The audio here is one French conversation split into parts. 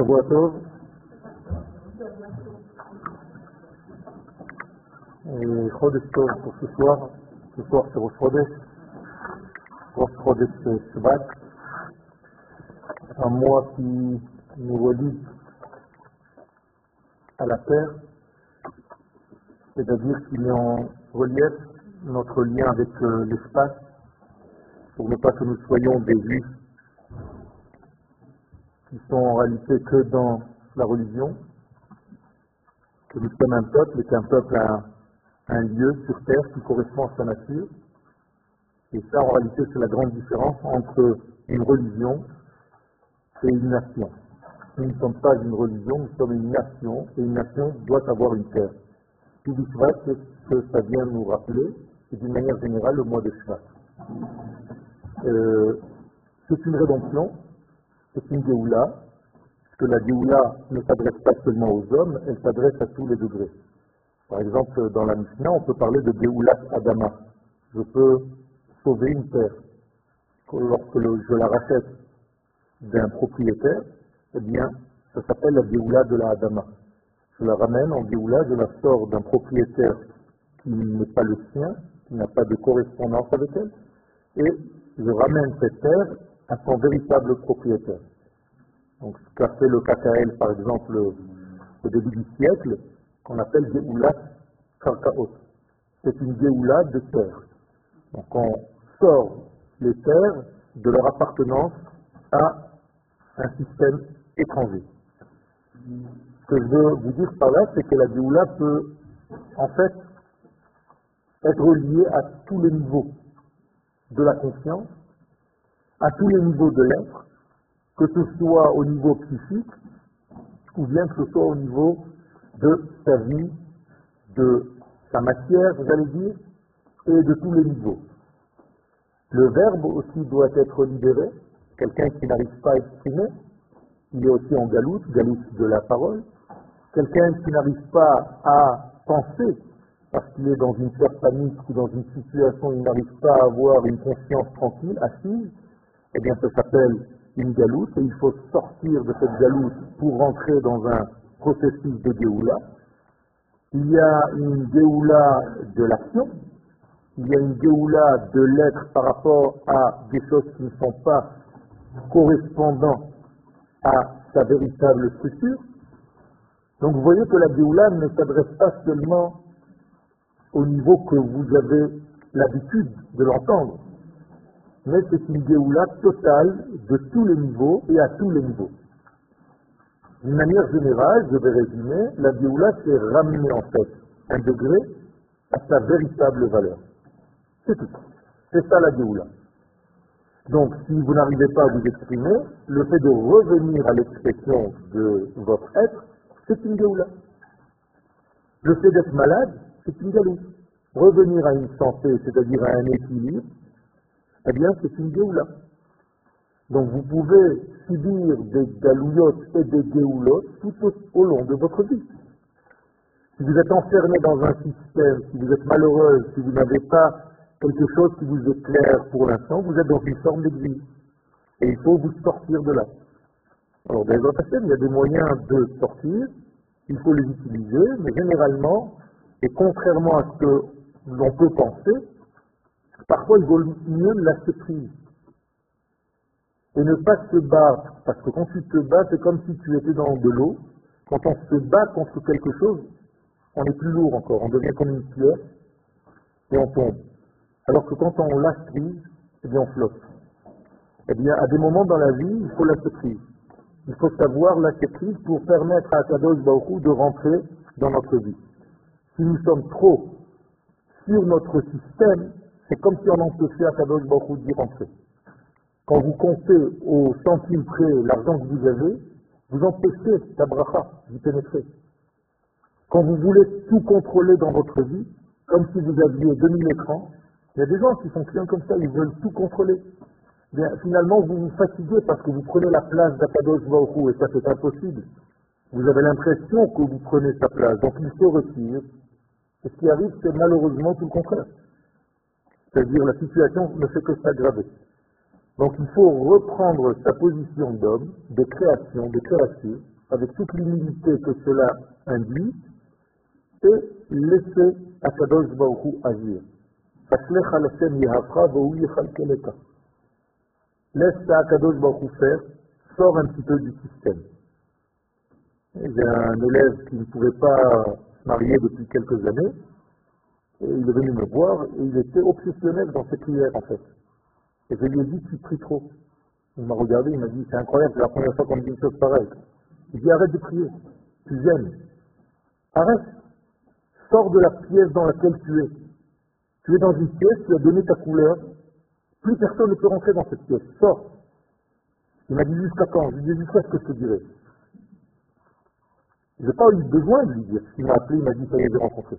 Shavua Tov. Et Chodesh Tov pour ce soir. Ce soir c'est Rosh Chodesh Shabbat. Un mois qui nous relie à la terre, c'est-à-dire qu'il met en relief notre lien avec l'espace, pour ne pas que nous soyons des juifs qui sont en réalité que dans la religion, que nous sommes un peuple et qu'un peuple a un lieu sur terre qui correspond à sa nature. Et ça, en réalité, c'est la grande différence entre une religion et une nation. Nous ne sommes pas une religion, nous sommes une nation, et une nation doit avoir une terre. Tout Bishvat, c'est ce que ça vient nous rappeler, et d'une manière générale, le mois de Shvat. C'est une rédemption, c'est une Géoula, parce que la Géoula ne s'adresse pas seulement aux hommes, elle s'adresse à tous les degrés. Par exemple, dans la Mishnah, on peut parler de Géoulat Adama. Je peux sauver une terre. Lorsque je la rachète d'un propriétaire, eh bien, ça s'appelle la Géoula de la Adama. Je la ramène en Géoula, je la sors d'un propriétaire qui n'est pas le sien, qui n'a pas de correspondance avec elle, et je ramène cette terre à son véritable propriétaire. Donc, ce qu'a fait le KKL, par exemple, au début du siècle, qu'on appelle Géoulat Karkaot. C'est une Géoula de terre. Donc, on sort les terres de leur appartenance à un système étranger. Ce que je veux vous dire par là, c'est que la Géoula peut, en fait, être reliée à tous les niveaux de la conscience, à tous les niveaux de l'être, que ce soit au niveau psychique, ou bien que ce soit au niveau de sa vie, de sa matière, j'allais dire, et de tous les niveaux. Le verbe aussi doit être libéré. Quelqu'un qui n'arrive pas à exprimer, il est aussi en galoute de la parole. Quelqu'un qui n'arrive pas à penser, parce qu'il est dans une peur panique ou dans une situation où il n'arrive pas à avoir une conscience tranquille, assise, eh bien ça s'appelle une galoute, et il faut sortir de cette galoute pour rentrer dans un processus de Géoula. Il y a une Géoula de l'action, il y a une Géoula de l'être par rapport à des choses qui ne sont pas correspondant à sa véritable structure. Donc vous voyez que la Géoula ne s'adresse pas seulement au niveau que vous avez l'habitude de l'entendre, mais c'est une Géoula totale de tous les niveaux et à tous les niveaux. D'une manière générale, je vais résumer, la Géoula c'est ramener en fait un degré à sa véritable valeur. C'est tout. C'est ça la Géoula. Donc, si vous n'arrivez pas à vous exprimer, le fait de revenir à l'expression de votre être, c'est une Géoula. Le fait d'être malade, c'est une galoute. Revenir à une santé, c'est-à-dire à un équilibre, eh bien, c'est une Géoula. Donc, vous pouvez subir des galouillottes et des géoulottes tout au long de votre vie. Si vous êtes enfermé dans un système, si vous êtes malheureux, si vous n'avez pas quelque chose qui vous est clair pour l'instant, vous êtes dans une forme d'exil. Et il faut vous sortir de là. Alors, dans les autres systèmes, il y a des moyens de sortir, il faut les utiliser, mais généralement, et contrairement à ce que l'on peut penser, parfois il vaut mieux lâcher prise. Et ne pas se battre, parce que quand tu te bats, c'est comme si tu étais dans de l'eau. Quand on se bat contre quelque chose, on est plus lourd encore, on devient comme une pierre, et on tombe. Alors que quand on lâche prise, eh bien on flotte. Eh bien, à des moments dans la vie, il faut lâcher prise. Il faut savoir lâcher prise pour permettre à Kadosh Baruch Hu de rentrer dans notre vie. Si nous sommes trop sur notre système, c'est comme si on empêchait à Kadosh Baruch Hu d'y rentrer. Quand vous comptez au centime près l'argent que vous avez, vous empêchez la bracha d'y pénétrer. Quand vous voulez tout contrôler dans votre vie, comme si vous aviez 2000 écrans, il y a des gens qui fonctionnent comme ça, ils veulent tout contrôler. Bien, finalement, vous vous fatiguez parce que vous prenez la place d'Akadosh Baruch Hu, et ça c'est impossible. Vous avez l'impression que vous prenez sa place, donc il se retire. Et ce qui arrive, c'est malheureusement tout le contraire. C'est-à-dire la situation ne fait que s'aggraver. Donc il faut reprendre sa position d'homme, de création, de créature, avec toute l'humilité que cela induit, et laisser Akadosh Baruch Hu agir. Laisse Akadosh Baruch Hu faire, sors un petit peu du système. J'ai un élève qui ne pouvait pas se marier depuis quelques années, et il est venu me voir, et il était obsessionnel dans ses prières en fait. Et je lui ai dit, tu pries trop. Il m'a regardé, il m'a dit, c'est incroyable, c'est la première fois qu'on me dit une chose pareille. Il dit, arrête de prier, tu gênes. Arrête, sors de la pièce dans laquelle tu es. Tu es dans une pièce, tu as donné ta couleur, plus personne ne peut rentrer dans cette pièce, sors. Il m'a dit, jusqu'à quand? Je lui ai dit, jusqu'à ce que je te dirai. Je n'ai pas eu besoin de lui dire. Il m'a appelé, il m'a dit, ça y est, j'ai rencontré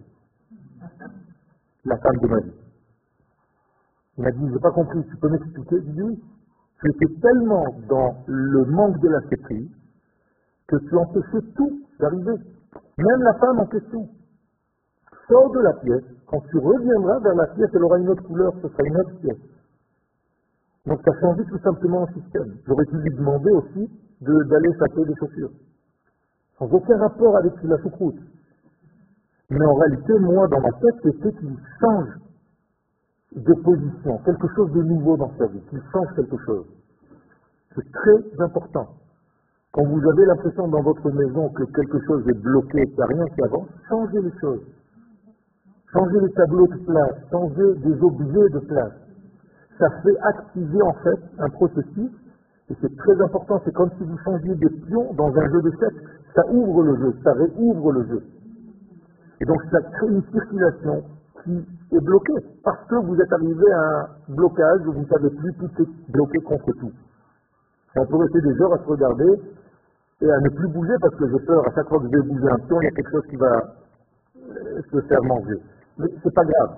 la femme de ma vie. Il m'a dit, j'ai pas compris, tu peux m'expliquer? Je lui ai dit, oui. Tu étais tellement dans le manque de la lâcheterie que tu empêchais tout d'arriver. Même la femme en question. Sors de la pièce, quand tu reviendras vers la pièce, elle aura une autre couleur, ce sera une autre pièce. Donc ça change tout simplement le système. J'aurais pu lui demander aussi d'aller s'acheter des chaussures. Sans aucun rapport avec la choucroute. Mais en réalité, moi, dans ma tête, c'était qu'il change de position, quelque chose de nouveau dans sa vie, qu'il change quelque chose. C'est très important. Quand vous avez l'impression dans votre maison que quelque chose est bloqué, qu'il n'y a rien qui avance, changez les choses. Changez les tableaux de place, changez des objets de place. Ça fait activer en fait un processus, et c'est très important, c'est comme si vous changiez des pions dans un jeu d'échecs, ça ouvre le jeu, ça réouvre le jeu. Et donc ça crée une circulation qui est bloquée, parce que vous êtes arrivé à un blocage où vous ne savez plus, tout est bloqué contre tout. Et on peut rester des heures à se regarder et à ne plus bouger parce que j'ai peur, à chaque fois que je vais bouger un pion, il y a quelque chose qui va se faire manger. Mais c'est pas grave.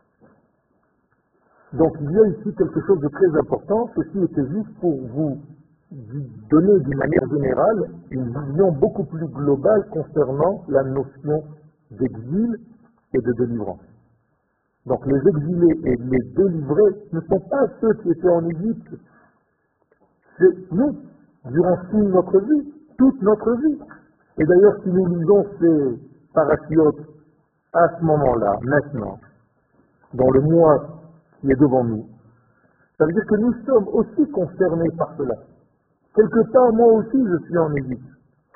Donc il y a ici quelque chose de très important, ceci était juste pour vous donner d'une manière générale une vision beaucoup plus globale concernant la notion d'exil et de délivrance. Donc les exilés et les délivrés ne sont pas ceux qui étaient en Égypte, c'est nous, durant toute notre vie. Et d'ailleurs, si nous lisons ces parachiotes à ce moment-là, maintenant, dans le mois qui est devant nous, ça veut dire que nous sommes aussi concernés par cela. Quelque part, moi aussi, je suis en Égypte.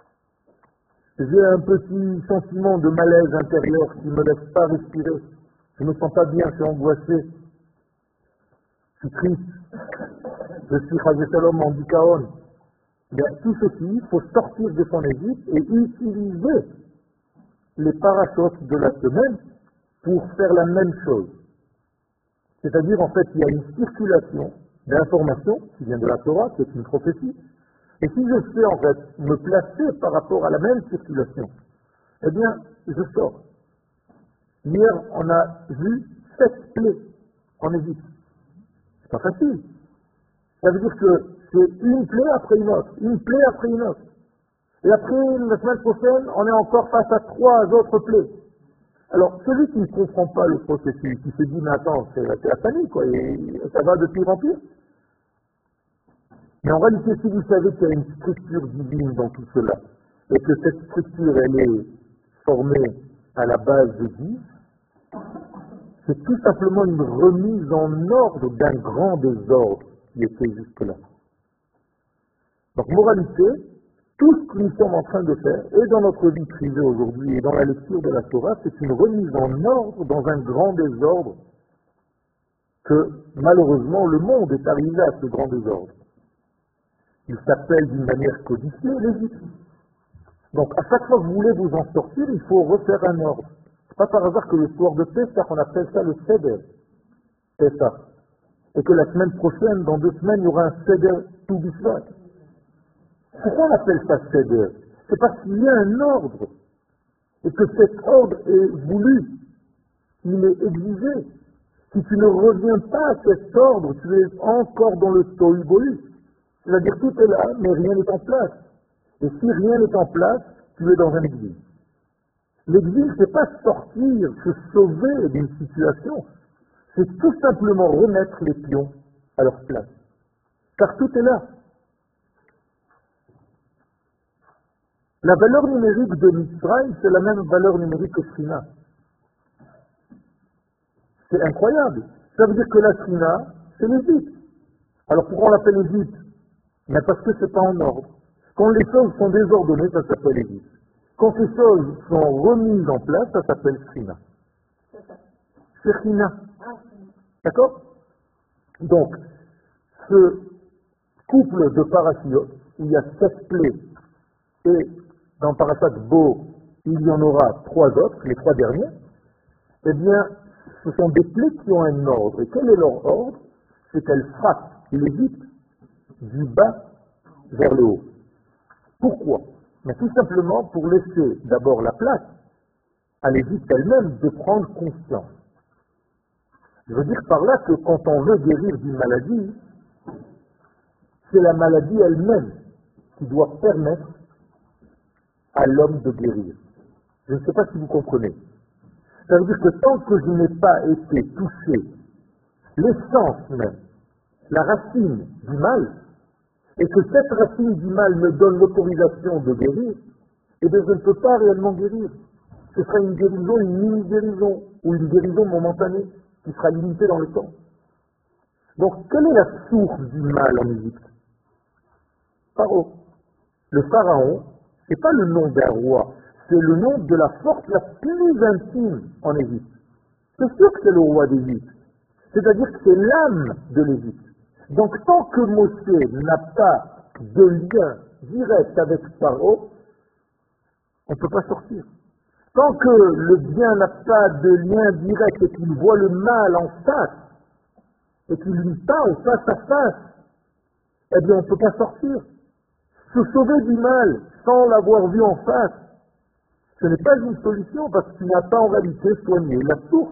J'ai un petit sentiment de malaise intérieur qui ne me laisse pas respirer. Je ne me sens pas bien, je suis angoissé. Je suis triste. Je suis Chazetalom en Dikaon. Bien, tout ceci, il faut sortir de son Égypte et utiliser les parachutes de la semaine pour faire la même chose. C'est-à-dire, en fait, il y a une circulation d'informations qui vient de la Torah, qui est une prophétie. Et si je sais, en fait, me placer par rapport à la même circulation, eh bien, je sors. Hier, on a vu 7 plaies en Égypte. C'est pas facile. Ça veut dire que c'est une plaie après une autre, une plaie après une autre. Et après, la semaine prochaine, on est encore face à 3 autres plaies. Alors, celui qui ne comprend pas le processus, qui se dit, mais attends, c'est la panique, quoi, et ça va de pire en pire. Mais en réalité, si vous savez qu'il y a une structure divine dans tout cela, et que cette structure, elle est formée à la base de 10, c'est tout simplement une remise en ordre d'un grand désordre qui était jusque-là. Donc, moralité, tout ce que nous sommes en train de faire, et dans notre vie privée aujourd'hui, et dans la lecture de la Torah, c'est une remise en ordre dans un grand désordre que, malheureusement, le monde est arrivé à ce grand désordre. Il s'appelle d'une manière codifiée l'Égypte. Donc, à chaque fois que vous voulez vous en sortir, il faut refaire un ordre. C'est pas par hasard que le soir de Pessah, on appelle ça le Seder. Pessah. Et que la semaine prochaine, dans 2 semaines, il y aura un Seder tout Bishvat. Pourquoi on appelle ça Seder? C'est parce qu'il y a un ordre. Et que cet ordre est voulu. Il est exigé. Si tu ne reviens pas à cet ordre, tu es encore dans le tohu-bohu. C'est-à-dire tout est là, mais rien n'est en place. Et si rien n'est en place, tu es dans un exil. L'exil, c'est pas sortir, se sauver d'une situation. C'est tout simplement remettre les pions à leur place. Car tout est là. La valeur numérique de Mitzrayim, c'est la même valeur numérique que Shrina. C'est incroyable. Ça veut dire que la Shrina, c'est l'Égypte. Alors pourquoi on l'appelle Égypte? Mais parce que c'est pas en ordre. Quand les choses sont désordonnées, ça s'appelle Égypte. Quand les choses sont remises en place, ça s'appelle Shrina. C'est Shrina. D'accord? Donc, ce couple de parachiotes, il y a 7 plaies, et dans Parashat Bo, il y en aura 3 autres, les 3 derniers, eh bien, ce sont des plaies qui ont un ordre. Et quel est leur ordre? C'est qu'elles frappent l'Égypte du bas vers le haut. Pourquoi? Mais tout simplement pour laisser d'abord la place à l'Égypte elle-même de prendre conscience. Je veux dire par là que quand on veut guérir d'une maladie, c'est la maladie elle-même qui doit permettre à l'homme de guérir. Je ne sais pas si vous comprenez. Ça veut dire que tant que je n'ai pas été touché, l'essence même, la racine du mal, et que cette racine du mal me donne l'autorisation de guérir, eh bien je ne peux pas réellement guérir. Ce sera une guérison, une mini-guérison, ou une guérison momentanée, qui sera limitée dans le temps. Donc, quelle est la source du mal en Égypte? Pharaon. Le pharaon, ce n'est pas le nom d'un roi, c'est le nom de la force la plus intime en Égypte. C'est sûr que c'est le roi d'Égypte. C'est-à-dire que c'est l'âme de l'Égypte. Donc, tant que Moshe n'a pas de lien direct avec Pharaon, on ne peut pas sortir. Tant que le bien n'a pas de lien direct et qu'il voit le mal en face, et qu'il lui parle face à face, eh bien on ne peut pas sortir. Se sauver du mal sans l'avoir vu en face, ce n'est pas une solution parce qu'il n'a pas en réalité soigné la source.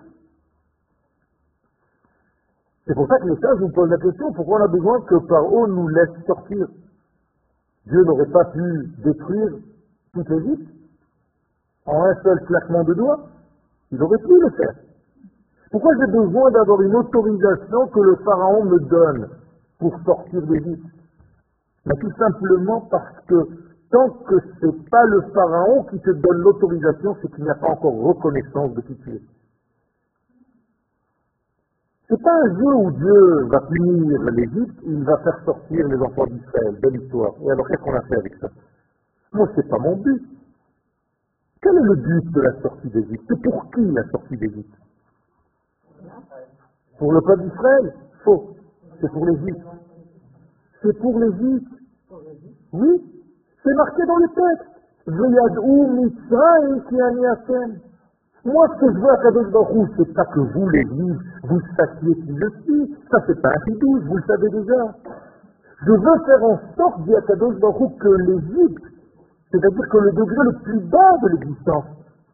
C'est pour ça que les sages nous posent la question, pourquoi on a besoin que Pharaon nous laisse sortir? Dieu n'aurait pas pu détruire toute l'Égypte en un seul claquement de doigts? Il aurait pu le faire. Pourquoi j'ai besoin d'avoir une autorisation que le Pharaon me donne pour sortir d'Égypte? Mais tout simplement parce que tant que ce n'est pas le Pharaon qui te donne l'autorisation, c'est qu'il n'y a pas encore reconnaissance de qui tu es. C'est pas un jeu où Dieu va punir l'Égypte, il va faire sortir les enfants d'Israël. Belle histoire. Et alors qu'est-ce qu'on a fait avec ça? Moi, c'est pas mon but. Quel est le but de la sortie d'Égypte? C'est pour qui la sortie d'Égypte? Pour le peuple d'Israël? Faux. C'est pour l'Égypte. C'est pour l'Égypte. Oui, c'est marqué dans le texte. V'yad'u Mitzrayim ki ani Hashem. Moi, ce que je veux à Kadosh Baruch Hu, c'est pas que vous, l'Église, vous sachiez qui je suis. Ça, c'est pas un chidouche, vous le savez déjà. Je veux faire en sorte, dit à Kadosh Baruch Hu, que l'Égypte, c'est-à-dire que le degré le plus bas de l'existence,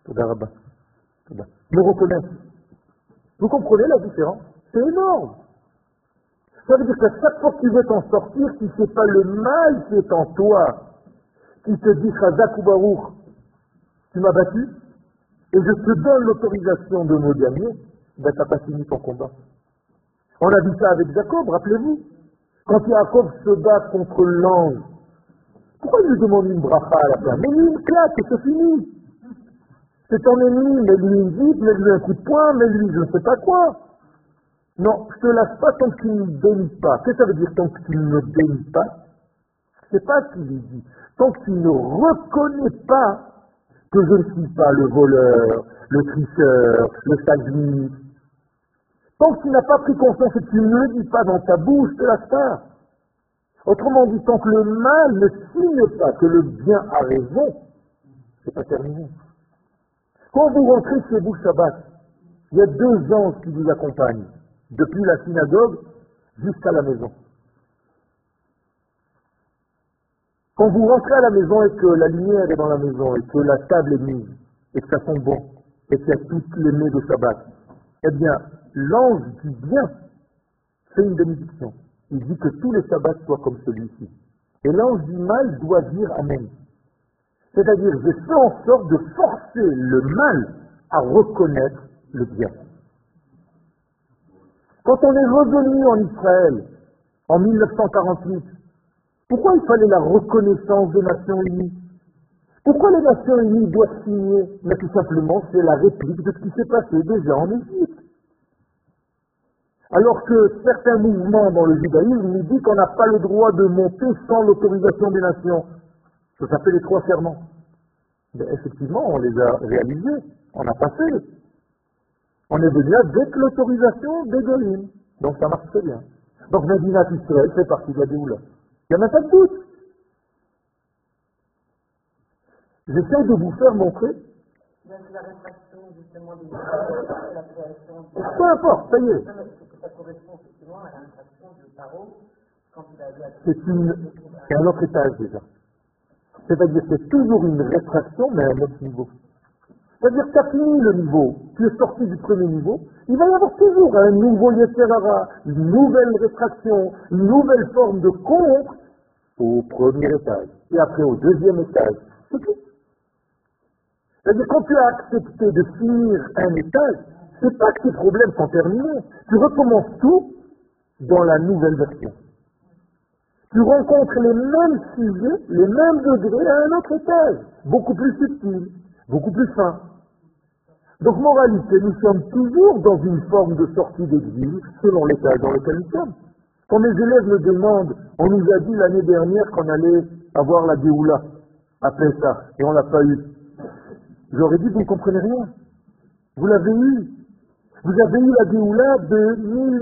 me reconnaisse. Vous comprenez la différence? C'est énorme. Ça veut dire qu'à chaque fois que tu veux t'en sortir, si ce n'est pas le mal qui est en toi, qui te dit Chazak ou Baruch, tu m'as battu, et je te donne l'autorisation de me gagner, ben tu n'as pas fini ton combat. On a vu ça avec Jacob, rappelez-vous. Quand Jacob se bat contre l'ange, pourquoi il lui demande une bracha à la fin? Mais lui une claque et c'est fini. C'est ton ennemi, mais lui une vitre, mais lui un coup de poing, mais lui je ne sais pas quoi. Non, je te lâche pas tant que tu ne me bénis pas. Qu'est-ce que ça veut dire tant que tu ne me bénis pas? C'est pas ce qu'il lui dit. Tant que tu ne reconnais pas que je ne suis pas le voleur, le tricheur, le saguiste, tant que tu n'as pas pris conscience et que tu ne le dis pas dans ta bouche, je te lâche pas. Autrement dit, tant que le mal ne signe pas que le bien a raison, c'est pas terminé. Quand vous rentrez chez vous Shabbat, il y a 2 anges qui vous accompagnent, depuis la synagogue jusqu'à la maison. Quand vous rentrez à la maison et que la lumière est dans la maison, et que la table est mise, et que ça sent bon, et qu'il y a toutes les mets de Shabbat, eh bien, l'ange du bien fait une bénédiction. Il dit que tous les Shabbats soient comme celui-ci. Et l'ange du mal doit dire Amen. C'est-à-dire, je fais en sorte de forcer le mal à reconnaître le bien. Quand on est revenu en Israël, en 1948, pourquoi il fallait la reconnaissance des Nations Unies? Pourquoi les Nations Unies doivent signer? Mais tout simplement, c'est la réplique de ce qui s'est passé déjà en Égypte. Alors que certains mouvements dans le judaïsme nous disent qu'on n'a pas le droit de monter sans l'autorisation des nations. Ça s'appelle les 3 serments. Mais effectivement, on les a réalisés, on a passé. On est venu avec l'autorisation des Goïms. Donc ça marche très bien. Donc Medinat Israël fait partie de la Géoula. Il n'y en a pas de doute. J'essaie de vous faire montrer. La réfraction justement des la création de... Peu importe, ça y est. Ça correspond effectivement à la réfraction de Paro quand il a dit... C'est un autre étage déjà. C'est-à-dire que c'est toujours une réfraction, mais à un autre niveau. C'est-à-dire que tu as fini le niveau, tu es sorti du premier niveau, il va y avoir toujours un nouveau Yetzerara, une nouvelle réfraction, une nouvelle forme de contre au premier étage, et après au deuxième étage. C'est tout. C'est-à-dire quand tu as accepté de finir un étage, c'est pas que tes problèmes sont terminés. Tu recommences tout dans la nouvelle version. Tu rencontres les mêmes sujets, les mêmes degrés à un autre étage, beaucoup plus subtil, beaucoup plus fin. Donc, moralité, nous sommes toujours dans une forme de sortie d'exil, selon l'étage dans lequel nous sommes. Quand mes élèves me demandent, on nous a dit l'année dernière qu'on allait avoir la Géoula à Pessah, et on l'a pas eu. J'aurais dit, vous ne comprenez rien. Vous l'avez eu. Vous avez eu la Géoula de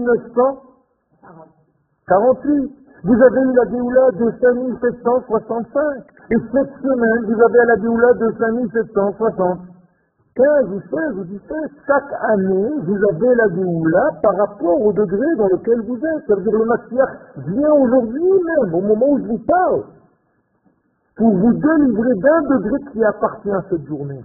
1948. Vous avez eu la Géoula de 5765. Et cette semaine, vous avez la Géoula de 5760. 15 ou 16 ou 17. Chaque année, vous avez la Géoula par rapport au degré dans lequel vous êtes. Ça veut dire le Mashiach vient aujourd'hui même, au moment où je vous parle, pour vous délivrer d'un degré qui appartient à cette journée.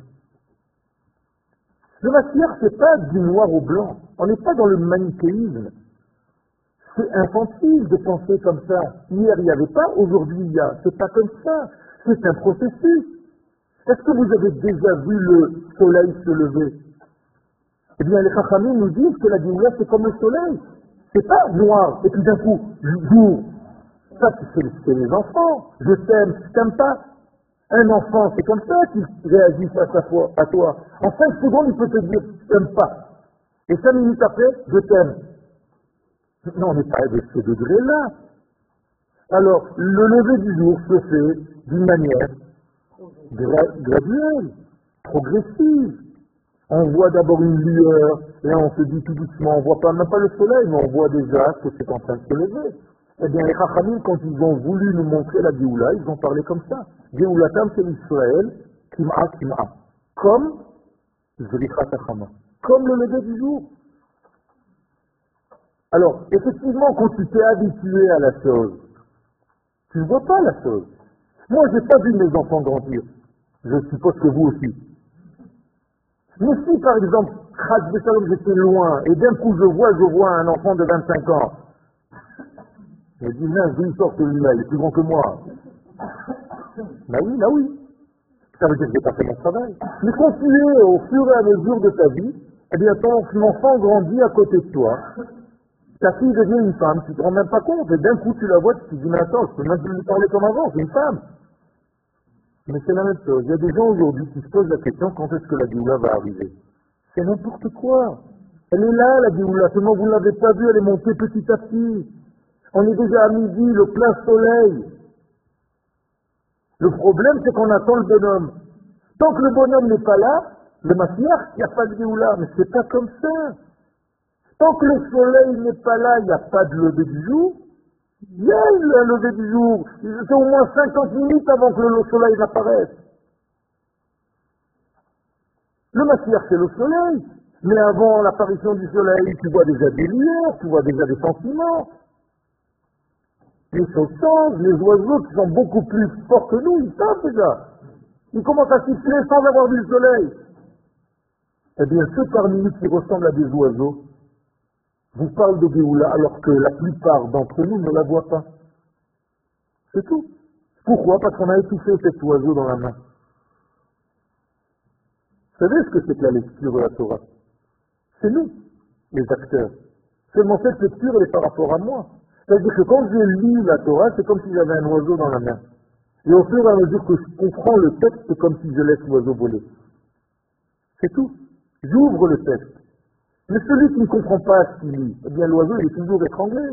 Le Mashiach, c'est pas du noir au blanc. On n'est pas dans le manichéisme. C'est infantile de penser comme ça. Hier, il n'y avait pas, aujourd'hui, il y a. C'est pas comme ça. C'est un processus. Est-ce que vous avez déjà vu le soleil se lever? Eh bien, les Chachamim nous disent que la Géoula, c'est comme le soleil. C'est pas noir, et puis d'un coup, jour. Ça, c'est les enfants. Je t'aime, je t'aime pas. Un enfant, c'est comme ça qu'il réagit face à toi. En 5 secondes, il peut te dire, je t'aime pas. Et 5 minutes après, je t'aime. Non, on n'est pas de ce degré-là. Alors, le lever du jour se fait d'une manière graduelle, progressive. On voit d'abord une lueur, et on se dit tout doucement, on voit pas, même pas le soleil, mais on voit déjà que c'est en train de se lever. Eh bien, les Chachamim, quand ils ont voulu nous montrer la Géoula, ils ont parlé comme ça. Géoulatam, c'est l'Israël, Kim'a, Kim'a. Comme Zrichat Hachama. Comme le lever du jour. Alors, effectivement, quand tu t'es habitué à la chose, tu ne vois pas la chose. Moi, je n'ai pas vu mes enfants grandir. Je suppose que vous aussi. Mais si, par exemple, j'étais loin, et d'un coup je vois un enfant de 25 ans, je me dis, mince, d'où il sort celui-là, il est plus grand que moi. Bah oui. Ça veut dire que j'ai pas fait mon travail. Mais quand tu es au fur et à mesure de ta vie, eh bien, ton enfant grandit à côté de toi. Ta fille devient une femme, tu ne te rends même pas compte, et d'un coup tu la vois, tu te dis, mais attends, je peux même plus lui parler comme avant, c'est une femme. Mais c'est la même chose. Il y a des gens aujourd'hui qui se posent la question, quand est-ce que la Géoula va arriver? C'est n'importe quoi. Elle est là, la Géoula, seulement vous ne l'avez pas vue, elle est montée petit à petit. On est déjà à midi, le plein soleil. Le problème, c'est qu'on attend le bonhomme. Tant que le bonhomme n'est pas là, le Mashiach, il n'y a pas de Géoula, mais c'est pas comme ça. Tant que le soleil n'est pas là, il n'y a pas de lever du jour. Il y a le lever du jour. C'est au moins 50 minutes avant que le soleil n'apparaisse. Le Mashiach, c'est le soleil. Mais avant l'apparition du soleil, tu vois déjà des lueurs, tu vois déjà des sentiments. Les choses changent, les oiseaux qui sont beaucoup plus forts que nous, ils savent déjà. Ils commencent à siffler sans avoir vu le soleil. Eh bien, ceux parmi nous qui ressemblent à des oiseaux, vous parlent de Géoula alors que la plupart d'entre nous ne la voient pas. C'est tout. Pourquoi? Parce qu'on a étouffé cet oiseau dans la main. Vous savez ce que c'est que la lecture de la Torah? C'est nous, les acteurs. Seulement cette lecture, elle est par rapport à moi. C'est-à-dire que quand je lis la Torah, c'est comme si j'avais un oiseau dans la main. Et au fur et à mesure que je comprends le texte, c'est comme si je laisse l'oiseau voler. C'est tout. J'ouvre le texte. Mais celui qui ne comprend pas ce qu'il lit, eh bien l'oiseau il est toujours étranglé.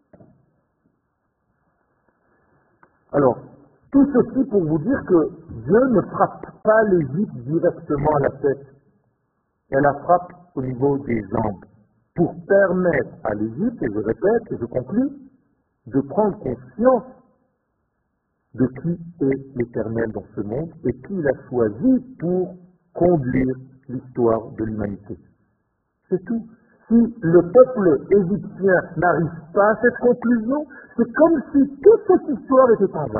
Alors, tout ceci pour vous dire que Dieu ne frappe pas l'Égypte directement à la tête. Elle la frappe au niveau des jambes, pour permettre à l'Égypte, et je répète et je conclue, de prendre conscience de qui est l'Éternel dans ce monde et qui il a choisi pour conduire l'histoire de l'humanité. C'est tout. Si le peuple égyptien n'arrive pas à cette conclusion, c'est comme si toute cette histoire était en vain.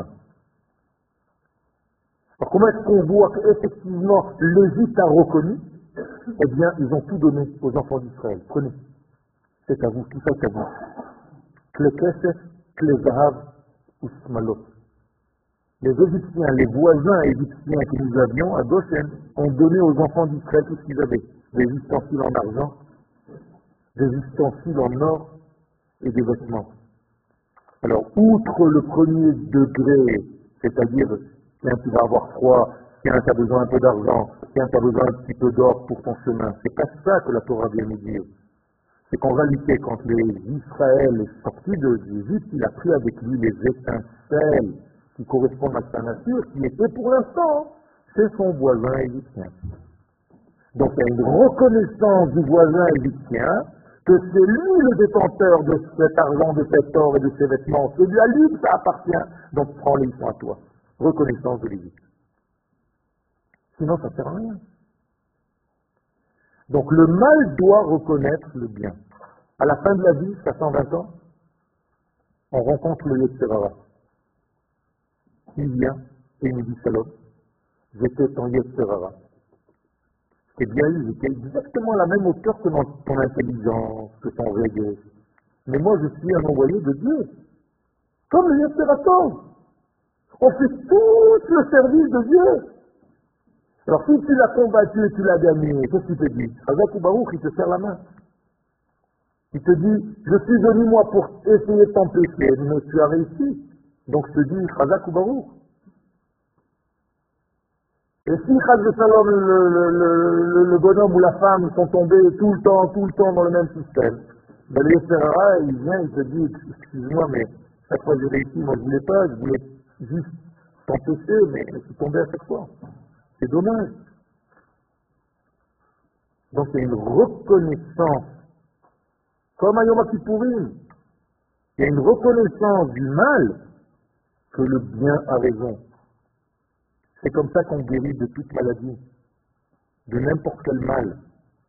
Alors comment est-ce qu'on voit qu'effectivement l'Égypte a reconnu? Eh bien, ils ont tout donné aux enfants d'Israël. Prenez. C'est à vous, tout ça c'est à vous. Klekesef, Klezahav ou Smalot. Les Égyptiens, les voisins égyptiens que nous avions à Goshen, ont donné aux enfants d'Israël tout ce qu'ils avaient. Des ustensiles en argent, des ustensiles en or et des vêtements. Alors, outre le premier degré, c'est-à-dire, tiens, tu vas avoir froid, tiens, tu as besoin un peu d'argent, tiens, tu as besoin un petit peu d'or pour ton chemin. C'est pas ça que la Torah vient nous dire. C'est qu'en réalité, quand Israël est sorti d'Égypte, il a pris avec lui les étincelles qui correspondent à sa nature, qui étaient pour l'instant chez son voisin égyptien. Donc il y a une reconnaissance du voisin égyptien que c'est lui le détenteur de cet argent, de cet or et de ces vêtements. C'est à lui que ça appartient. Donc prends-les, ils sont à toi. Reconnaissance de l'Égypte. Sinon ça ne sert à rien. Donc le mal doit reconnaître le bien. À la fin de la vie, ça 120 ans, on rencontre le Yetzirara. Il vient et il nous dit Shalom, j'étais ton Yetzirara. C'est bien eu, j'étais exactement à la même hauteur que ton intelligence, que ton reggae. Mais moi je suis un envoyé de Dieu. Comme le Yetzirara. On fait tout le service de Dieu. Alors si tu l'as combattu et tu l'as gagné, qu'est-ce qu'il te dit? Chazak ou Baruch, il te serre la main. Il te dit, je suis venu moi pour essayer de t'empêcher, mais tu as réussi. Donc je te dis, Chazak ou Baruch. Et si Chaz Shalom, le bonhomme ou la femme sont tombés tout le temps dans le même système, ben le Yetzirara, il vient, il te dit, excuse-moi, mais chaque fois que j'ai réussi, moi je voulais pas, je voulais juste t'empêcher, mais je suis tombé à chaque fois. C'est dommage. Donc il y a une reconnaissance, comme à Yom Kippourim, il y a une reconnaissance du mal que le bien a raison. C'est comme ça qu'on guérit de toute maladie, de n'importe quel mal.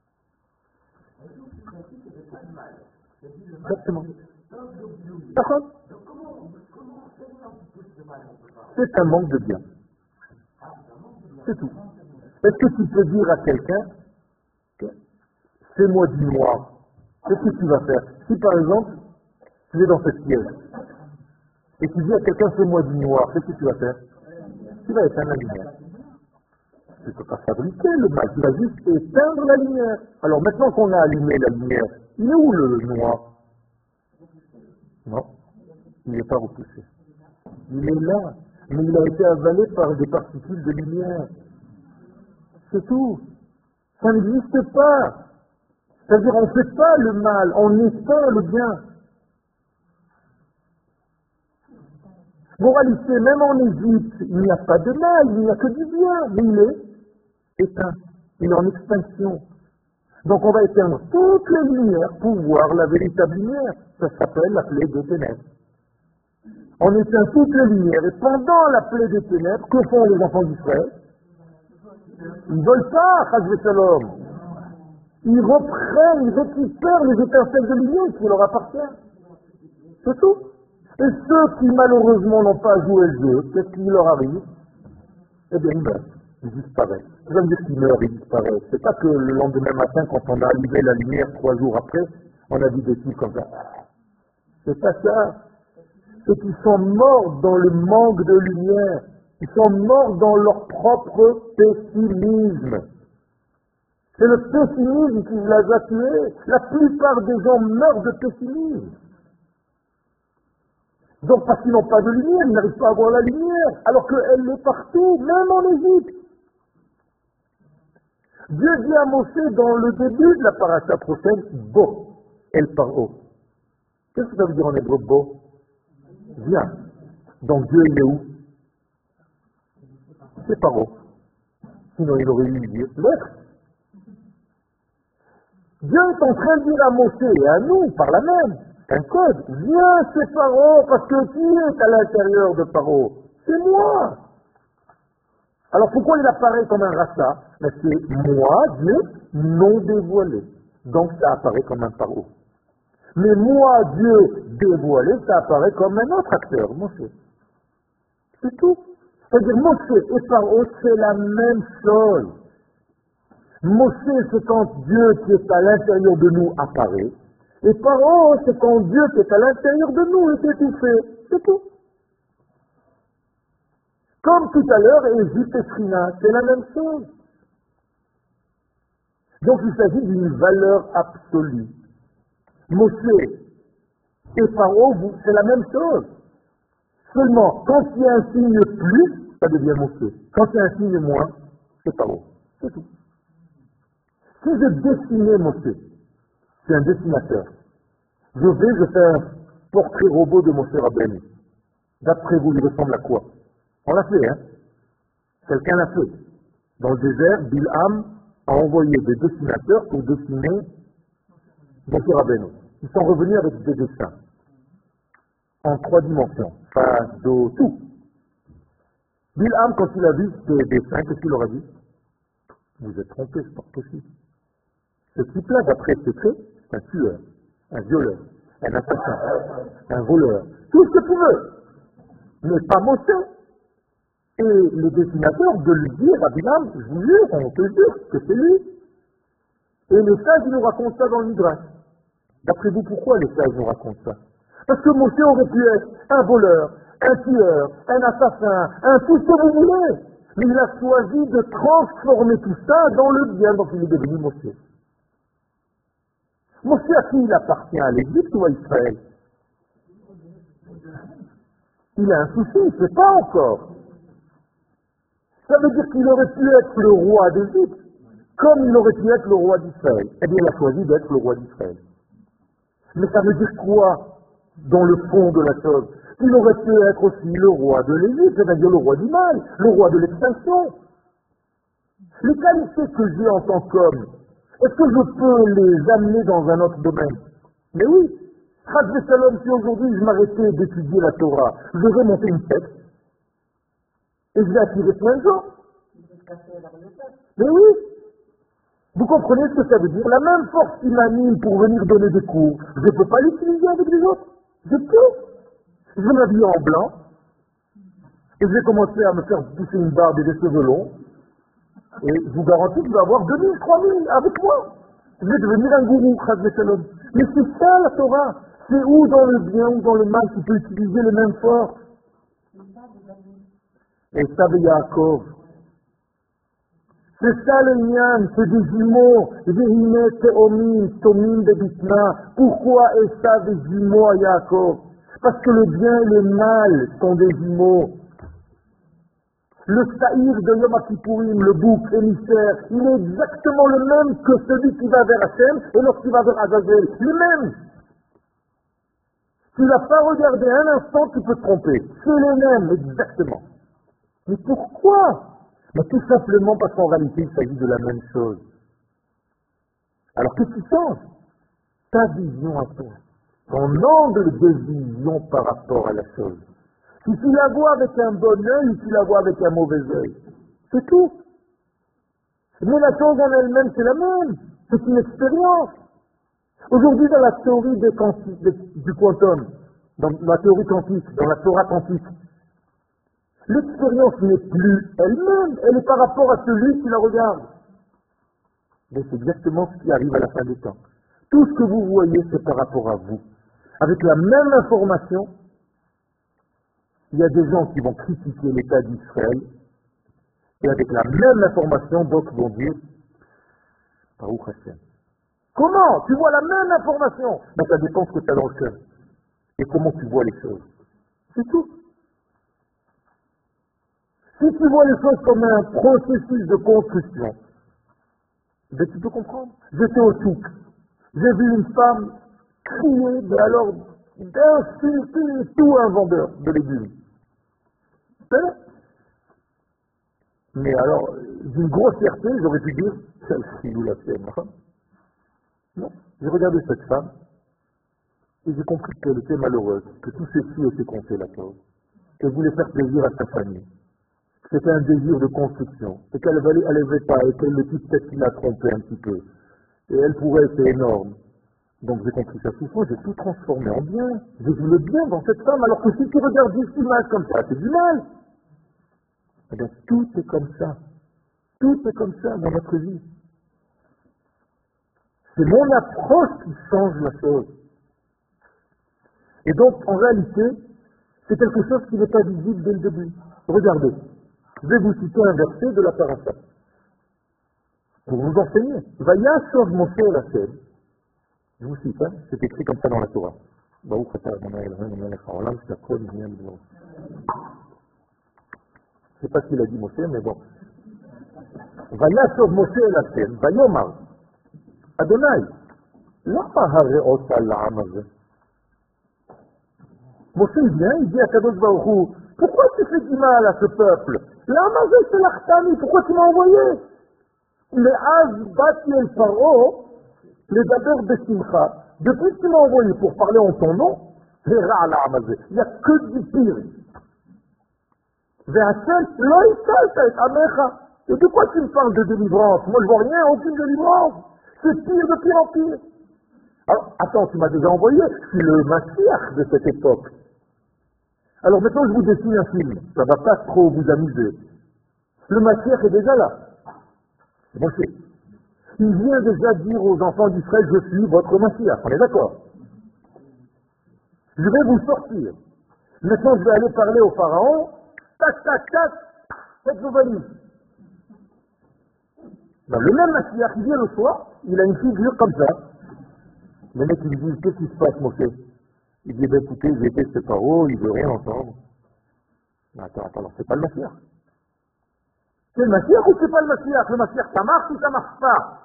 Exactement. D'accord. C'est un manque de bien. C'est tout. Est-ce que tu peux dire à quelqu'un, fais-moi du noir, qu'est-ce que tu vas faire? Si par exemple, tu es dans cette pièce, et tu dis à quelqu'un, fais-moi du noir, qu'est-ce que tu vas faire? Tu vas éteindre la lumière. Tu ne peux pas fabriquer le mal, tu vas juste éteindre la lumière. Alors maintenant qu'on a allumé la lumière, il est où le noir? Non, il n'est pas repoussé. Il est là, mais il a été avalé par des particules de lumière. C'est tout. Ça n'existe pas. C'est-à-dire, on ne fait pas le mal, on éteint le bien. Moralité, même en Égypte, il n'y a pas de mal, il n'y a que du bien, mais il est éteint, il est en extinction. Donc on va éteindre toutes les lumières pour voir la véritable lumière. Ça s'appelle la plaie des ténèbres. On éteint toutes les lumières, et pendant la plaie des ténèbres, que font les enfants d'Israël? Ils ne veulent pas, Chaz Shalom. Ils reprennent, ils récupèrent les étincelles de lumière qui leur appartiennent. C'est tout. Et ceux qui malheureusement n'ont pas joué le jeu, qu'est-ce qui leur arrive? Eh bien, ils meurent, ils disparaissent. Ça veut dire qu'ils meurent, ils disparaissent. C'est pas que le lendemain matin, quand on a allumé la lumière 3 jours après, on a vu des types comme ça. C'est pas ça. C'est qu'ils sont morts dans le manque de lumière. Ils sont morts dans leur propre pessimisme. C'est le pessimisme qui les a tués. La plupart des gens meurent de pessimisme. Donc parce qu'ils n'ont pas de lumière, ils n'arrivent pas à voir la lumière, alors qu'elle est partout, même en Égypte. Dieu dit à Moshe dans le début de la paracha prochaine, Bo, El Paro. Qu'est-ce que ça veut dire en hébreu, Bo? Viens. Donc Dieu, il est où? C'est Paro. Sinon, il aurait dû lui dire, l'être. Dieu est en train de dire à Moshe et à nous, par la même, un code. Viens, c'est Paro, parce que qui est à l'intérieur de Paro? C'est moi. Alors pourquoi il apparaît comme un rachat? Mais c'est moi, Dieu, non dévoilé. Donc ça apparaît comme un Paro. Mais moi, Dieu dévoilé, ça apparaît comme un autre acteur, Moshe. C'est tout. C'est-à-dire, Moshe et Paro, c'est la même chose. Moshe, c'est quand Dieu qui est à l'intérieur de nous apparaît. Et Paro, c'est quand Dieu qui est à l'intérieur de nous est étouffé. C'est tout. Comme tout à l'heure, Égypte et Sina, c'est la même chose. Donc il s'agit d'une valeur absolue. Moshe et Paro, c'est la même chose. Seulement, quand il y a un signe plus, ça devient Moshe. Quand il y a un signe moins, c'est Paro. C'est tout. Si je dessinais Moshe, c'est un dessinateur. Je fais un portrait robot de Moshe Rabbeinu. D'après vous, il ressemble à quoi? On l'a fait, hein? Quelqu'un l'a fait. Dans le désert, Bilham a envoyé des dessinateurs pour dessiner Moshe Rabbeinu. Ils sont revenus avec des dessins. En 3 dimensions. Face, dos, tout. Bilham, quand il a vu ces dessins, qu'est-ce qu'il leur a dit? Vous êtes trompés, c'est pas possible. Ce type-là, d'après ses traits, c'est un tueur, un violeur, un assassin, un voleur, tout ce que tu veux. Mais pas Moshe. Et les dessinateurs de lui dire à Bilham, je vous jure, on te jure que c'est lui. Et les sages nous racontent ça dans le Midrash. D'après vous, pourquoi les sages nous racontent ça? Parce que Moshe aurait pu être un voleur, un tueur, un assassin, un tout ce que vous voulez. Mais il a choisi de transformer tout ça dans le bien, donc il est devenu Moshe. Moshe, à qui il appartient? À l'Égypte ou à Israël? Il a un souci, il ne sait pas encore. Ça veut dire qu'il aurait pu être le roi d'Égypte, comme il aurait pu être le roi d'Israël. Eh bien, il a choisi d'être le roi d'Israël. Mais ça veut dire quoi, dans le fond de la chose? Il aurait pu être aussi le roi de l'Égypte, c'est-à-dire le roi du mal, le roi de l'extinction. Les qualités que j'ai en tant qu'homme, est-ce que je peux les amener dans un autre domaine? Mais oui. Si aujourd'hui je m'arrêtais d'étudier la Torah, j'aurais monté une secte, et je vais attirer plein de gens. Mais oui. Vous comprenez ce que ça veut dire? La même force qui m'anime pour venir donner des cours, je ne peux pas l'utiliser avec les autres. Je peux. Je vais m'habiller en blanc, et je vais commencer à me faire pousser une barbe et des cheveux longs, et je vous garantis que je vais avoir 2000, 3000 avec moi. Je vais devenir un gourou, Chazve. Mais c'est ça la Torah. C'est où dans le bien ou dans le mal tu peux utiliser les mêmes forces. Et ça de Yaakov. C'est ça le Nyan, c'est des jumeaux. Vehine Teomim, Tomim de Bitna. Pourquoi est ça des jumeaux à Yaakov? Parce que le bien et le mal sont des jumeaux. Le saïr de Yom Kippourim, le bouc émissaire, il est exactement le même que celui qui va vers Hachem et l'autre qui va vers Azazel. Le même. Tu n'as pas regardé un instant, tu peux te tromper. C'est le même, exactement. Mais pourquoi? Mais tout simplement parce qu'en réalité, il s'agit de la même chose. Alors que tu changes ta vision à toi, ton angle de vision par rapport à la chose. Si tu la vois avec un bon œil ou tu la vois avec un mauvais œil, c'est tout. Mais la chose en elle-même, c'est la même. C'est une expérience. Aujourd'hui, dans la théorie du quantum, dans la théorie quantique, dans la Torah quantique, l'expérience n'est plus elle-même, elle est par rapport à celui qui la regarde. Mais c'est exactement ce qui arrive à la fin des temps. Tout ce que vous voyez, c'est par rapport à vous. Avec la même information, il y a des gens qui vont critiquer l'État d'Israël, et avec la même information, d'autres vont dire Baruch Hashem. Comment? Tu vois la même information? Ben, ça dépend ce que tu as dans le cœur. Et comment tu vois les choses. C'est tout. Si tu vois les choses comme un processus de construction, ben tu peux comprendre. J'étais au souk, j'ai vu une femme crier, mais alors d'insulter tout un vendeur de légumes. Mais alors, d'une grossièreté, j'aurais pu dire, celle-ci nous l'a fait, ma femme. Non, j'ai regardé cette femme, et j'ai compris qu'elle était malheureuse, que tout ceci était compté la cause, qu'elle voulait faire plaisir à sa famille, que c'était un désir de construction, et qu'elle n'avait pas, et qu'elle le type peut-être qu'il l'a trompé un petit peu. Et elle pourrait être énorme. Donc j'ai compris sa souffrance, j'ai tout transformé en bien. J'ai vu le bien dans cette femme, alors que si tu regardes juste l'image comme ça, c'est du mal. Eh bien, tout est comme ça. Tout est comme ça dans notre vie. C'est mon approche qui change la chose. Et donc, en réalité, c'est quelque chose qui n'est pas visible dès le début. Regardez, je vais vous citer un verset de la paracha. Pour vous enseigner. Vayashov Moshe la scène. Je vous cite, hein, c'est écrit comme ça dans la Torah. Je ne sais pas ce qu'il a dit Moshe, mais bon. Vayashov Moshe la scène, Vayomar. Adonai, lama hareot al-am הזה? Moshe vient, il dit à Kadosh Baruch Hu, pourquoi tu fais du mal à ce peuple? L'am הזה c'est l'Artami, pourquoi tu m'as envoyé? Mais Az Bati el Paro, les Daber de Simcha, depuis que tu m'as envoyé pour parler en ton nom, il n'y a que du pire. Et de quoi tu me parles de délivrance? Moi je vois rien, aucune délivrance. C'est pire de pire en pire. Alors, attends, tu m'as déjà envoyé, je suis le Mashiach de cette époque. Alors maintenant je vous dessine un film, ça va pas trop vous amuser. Le Mashiach est déjà là. Moshe. Il vient déjà dire aux enfants d'Israël, je suis votre Mashiach, on est d'accord? Je vais vous sortir. Maintenant je vais aller parler au pharaon, tac, tac, tac, faites vos valises. Ben, le même Mashiach, il vient le soir, il a une figure comme ça. Les mecs, ils me disent, qu'est-ce qui se passe, Moshe? Il dit, ben, écoutez, j'ai été ce pharaon, il veut rien entendre. Mais attends, alors c'est pas le Mashiach. C'est le Mashiach ou c'est pas le Mashiach? Le Mashiach, ça marche ou ça marche pas?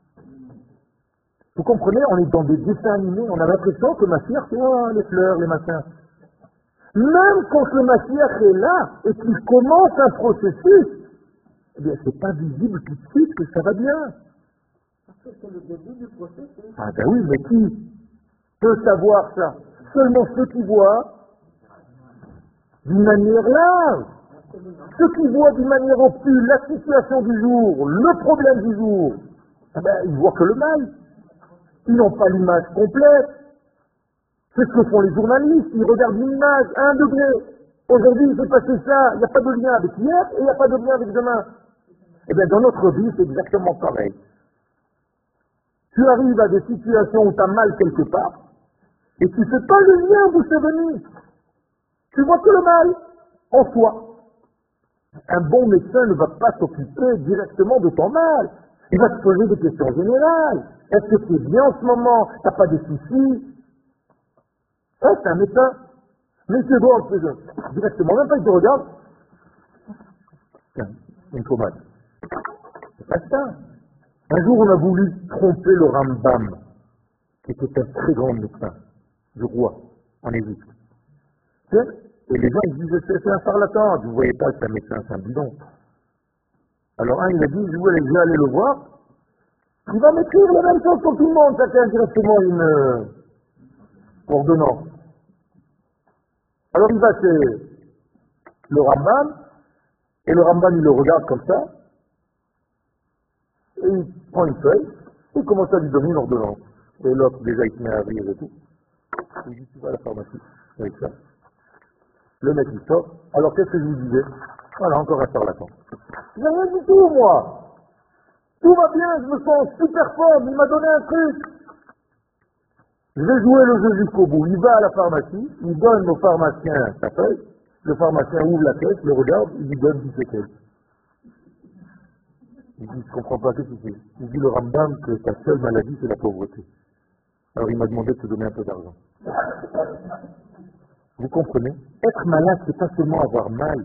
Vous comprenez, on est dans des dessins animés, on a l'impression que le Mashiach, c'est les fleurs, les machins. Même quand le Mashiach est là et qu'il commence un processus, eh bien, c'est pas visible tout de suite que ça va bien. Parce que c'est le début du processus. Ah ben oui, mais qui peut savoir ça? Seulement ceux qui voient d'une manière large. Ceux qui voient d'une manière obtuse la situation du jour, le problème du jour, eh ben, ils voient que le mal. Ils n'ont pas l'image complète. C'est ce que font les journalistes. Ils regardent une image à 1 degré. Aujourd'hui, il s'est passé ça. Il n'y a pas de lien avec hier et il n'y a pas de lien avec demain. Eh bien, dans notre vie, c'est exactement pareil. Tu arrives à des situations où tu as mal quelque part et tu ne fais pas le lien d'où c'est venu. Tu vois que le mal en soi. Un bon médecin ne va pas s'occuper directement de ton mal. Il va te poser des questions générales. Est-ce que tu es bien en ce moment? Tu n'as pas de soucis? Ça, c'est un médecin. Mais tu vois, directement, même pas il te regarde. Tiens, une tomate. C'est pas ça. Un jour, on a voulu tromper le Rambam, qui était un très grand médecin, du roi, en Égypte. Et les gens, ils disaient, c'est un charlatan. Vous ne voyez pas que c'est un médecin, c'est un bidon. Alors un, il a dit, je vais aller le voir. Il va m'écrire la même chose pour tout le monde. Ça fait indirectement une ordonnance. Alors il va chez le Rambam, et le Rambam, il le regarde comme ça, et il prend une feuille, et il commence à lui donner une ordonnance. Et l'autre, déjà, il se met à rire et tout. Il dit, tu vas à la pharmacie avec ça. Le mec, il sort. Alors, qu'est-ce que je vous disais? Voilà, encore un charlatan. J'ai rien du tout, moi. Tout va bien, je me sens super forme, il m'a donné un truc. Je vais jouer le jeu jusqu'au bout. Il va à la pharmacie, il donne au pharmacien sa feuille, le pharmacien ouvre la caisse, le regarde, il lui donne 10 séquelles. Il dit, je comprends pas, qu'est-ce que c'est? Il dit le Rambam que ta seule maladie, c'est la pauvreté. Alors il m'a demandé de te donner un peu d'argent. Vous comprenez? Être malade, c'est pas seulement avoir mal.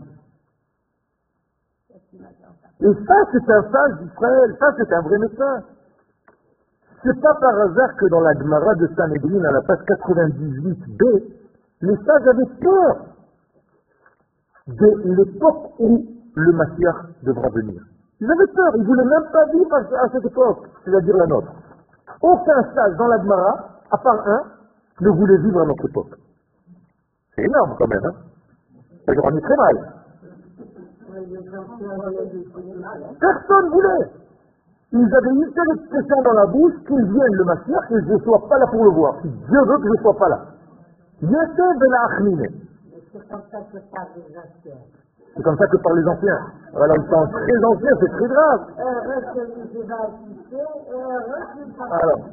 Et ça, c'est un sage d'Israël, ça, c'est un vrai médecin. C'est pas par hasard que dans la Gemara de Sanhedrin, à la page 98b, les sages avaient peur de l'époque où le Mashiach devra venir. Ils avaient peur, ils ne voulaient même pas vivre à cette époque, c'est-à-dire la nôtre. Aucun sage dans la Gemara, à part un, ne voulait vivre à notre époque. C'est énorme quand même, hein? Ça leur en est très mal. Personne ne voulait. Ils avaient une telle expression dans la bouche qu'ils viennent le Mashiach et je ne sois pas là pour le voir. Si Dieu veut que je ne sois pas là. C'est comme ça que parlent les anciens. Alors ils sont très anciens, c'est très grave. Alors,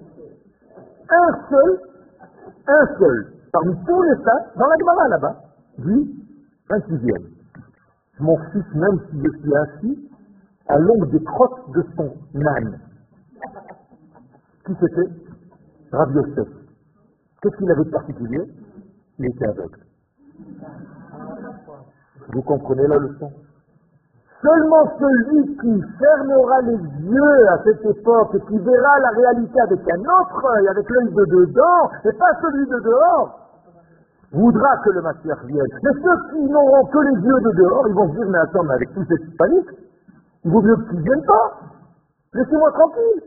un seul, parmi tous les sages, dans la Gemara là-bas, dit 26e. Mon fils, même si je suis assis, à l'ombre des crottes de son âne. Qui c'était? Rav Yosef. Qu'est-ce qu'il avait de particulier? Il était aveugle. Vous comprenez la leçon? Seulement celui qui fermera les yeux à cette époque et qui verra la réalité avec un autre œil, avec l'œil de dedans, et pas celui de dehors, voudra que le Mashiach vienne. Mais ceux qui n'auront que les yeux de dehors, ils vont se dire, mais attends, mais avec toute cette panique, il vaut mieux qu'ils ne viennent pas. Laissez-moi tranquille.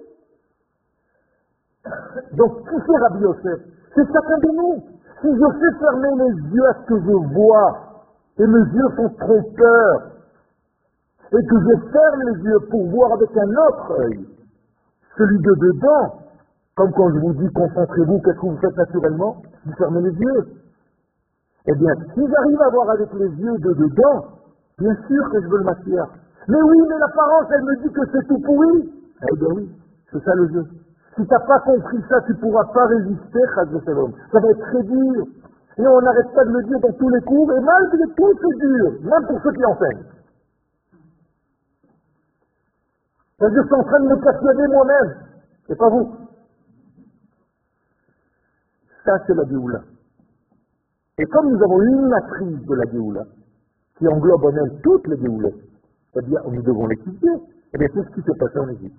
Donc, qui c'est Rabbi Yosef? C'est chacun de nous. Si je fais fermer les yeux à ce que je vois, et mes yeux sont trompeurs, et que je ferme les yeux pour voir avec un autre œil, celui de dedans, comme quand je vous dis concentrez-vous, qu'est-ce que vous faites naturellement? Vous fermez les yeux. Eh bien, si j'arrive à voir avec les yeux de dedans, bien sûr que je veux le Mashiach. Mais oui, mais l'apparence, elle me dit que c'est tout pourri. Eh bien oui, c'est ça le jeu. Si tu n'as pas compris ça, tu ne pourras pas résister, Chaz v'Shalom. Ça va être très dur. Et on n'arrête pas de le dire dans tous les cours, et malgré tout, c'est dur, même pour ceux qui enseignent. C'est-à-dire que je suis en train de me persuader moi-même, c'est pas vous. Ça, c'est la Géoula. Et comme nous avons une matrice de la Géoula, qui englobe en elle toutes les Géoulas, eh bien, nous devons l'étudier. Eh bien, c'est ce qui s'est passé en Égypte.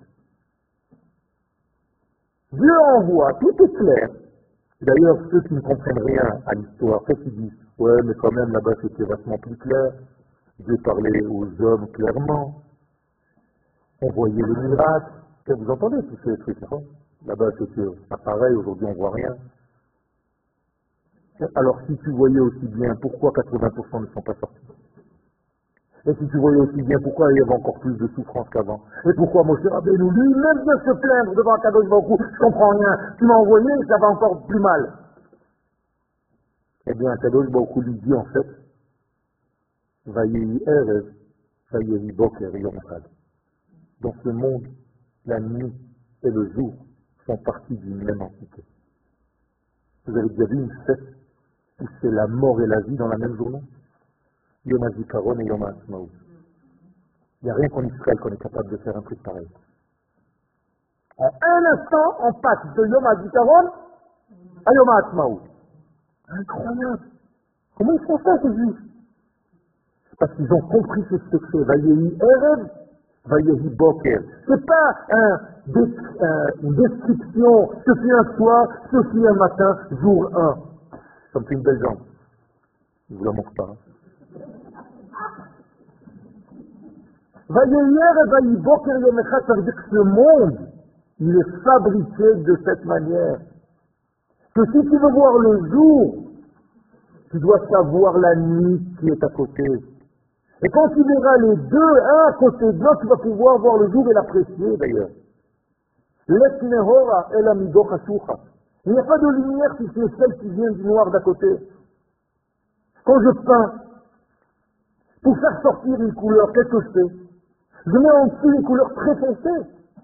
Dieu envoie, tout est clair. D'ailleurs, ceux qui ne comprennent rien à l'histoire, qu'est-ce qu'ils disent? Ouais, mais quand même, là-bas, c'était vachement plus clair. Dieu parlait aux hommes clairement. On voyait les miracles. Vous entendez tous ces trucs, hein? Là-bas, c'était pas pareil, aujourd'hui, on ne voit rien. Alors, si tu voyais aussi bien, pourquoi 80% ne sont pas sortis? Et si tu voyais aussi bien, pourquoi il y avait encore plus de souffrance qu'avant? Et pourquoi Moshe Rabbeinu, lui-même vient se plaindre devant Kadosh Baruch Hu, je comprends rien, tu m'as envoyé, ça va encore plus mal. Eh bien, Kadosh Baruch Hu lui dit en fait, Vayehi Erev, Vayehi Boker Yom Echad. Dans ce monde, la nuit et le jour font partie d'une même entité. Vous avez déjà vu une fête où c'est la mort et la vie dans la même journée? Yom HaZikaron et Yom HaAtzmaut. Il n'y a rien qu'en Israël qu'on est capable de faire un truc pareil. En un instant, on passe de Yom HaZikaron à Yom HaAtzmaut. Incroyable! Comment ils font ça, ces juifs? Parce qu'ils ont compris ce secret. Vayehi Erev, Vayehi Boker. C'est pas une description, ce fut un soir, ce fut un matin, jour 1. Ça me fait une belle jambe. Je ne vous la montre pas. Vayehi Erev, Vayehi Boker, Yom Echad, ça veut dire que ce monde, il est fabriqué de cette manière. Que si tu veux voir le jour, tu dois savoir la nuit qui est à côté. Et quand tu verras les deux, un à côté de l'autre, tu vas pouvoir voir le jour et l'apprécier d'ailleurs. L'etnehora et la midokashucha. Il n'y a pas de lumière si c'est celle qui vient du noir d'à côté. Quand je peins, pour faire sortir une couleur, qu'est-ce que je fais? Je mets en dessous une couleur très foncée.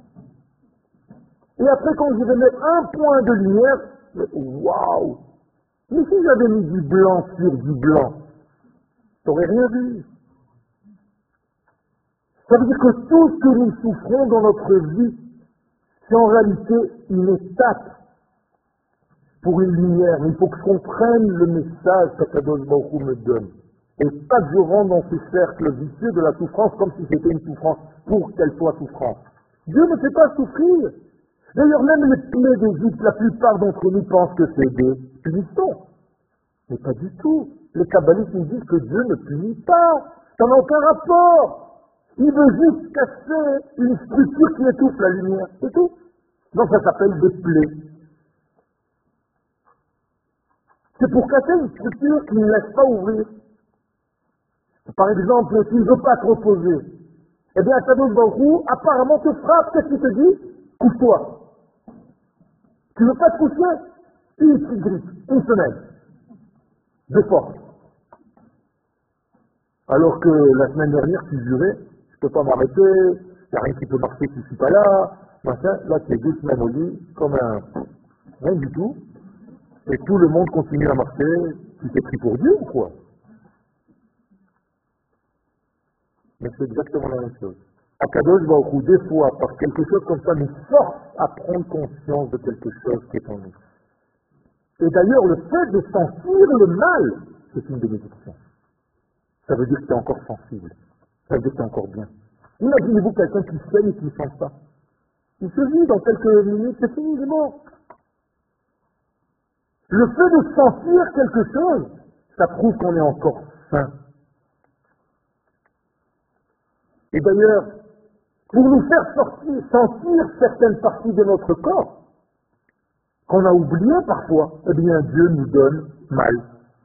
Et après, quand je vais mettre un point de lumière, waouh! Mais si j'avais mis du blanc sur du blanc, tu n'aurais rien vu. Ça veut dire que tout ce que nous souffrons dans notre vie, c'est en réalité une étape pour une lumière, mais il faut que je comprenne le message qu'Akadosh Baruch Hu me donne. Et pas que je rentre dans ce cercle vicieux de la souffrance comme si c'était une souffrance pour qu'elle soit souffrance. Dieu ne fait pas souffrir. D'ailleurs, même les plaies d'Égypte, la plupart d'entre nous pensent que c'est des punitions. Mais pas du tout. Les kabbalistes nous disent que Dieu ne punit pas. Ça n'a aucun rapport. Il veut juste casser une structure qui étouffe la lumière. C'est tout. Donc ça s'appelle des plaies. C'est pour casser une structure qui ne laisse pas ouvrir. Par exemple, tu ne veux pas te reposer. Eh bien, Akadosh Baruch Hu, apparemment, te frappe. Qu'est-ce qu'il te dit? Couche-toi. Tu ne veux pas te coucher? Une petite grippe, une semaine. De force. Alors que la semaine dernière, tu jurais, je ne peux pas m'arrêter, il n'y a rien qui peut marcher si je ne suis pas là, machin. Là, tu es 2 semaines au lit, comme un... rien du tout. Et tout le monde continue à marcher. Tu t'es pris pour Dieu ou quoi? Mais c'est exactement la même chose. Akadosh Baruch Hu, des fois, par quelque chose comme ça, nous force à prendre conscience de quelque chose qui est en nous. Et d'ailleurs, le fait de sentir le mal, c'est une bénédiction. Ça veut dire que tu es encore sensible. Ça veut dire que tu es encore bien. Imaginez-vous quelqu'un qui saigne et qui ne sent pas. Il se vit dans quelques minutes, c'est fini, il est mort. Le fait de sentir quelque chose, ça prouve qu'on est encore sain. Et d'ailleurs, pour nous faire sentir certaines parties de notre corps, qu'on a oublié parfois, eh bien Dieu nous donne mal.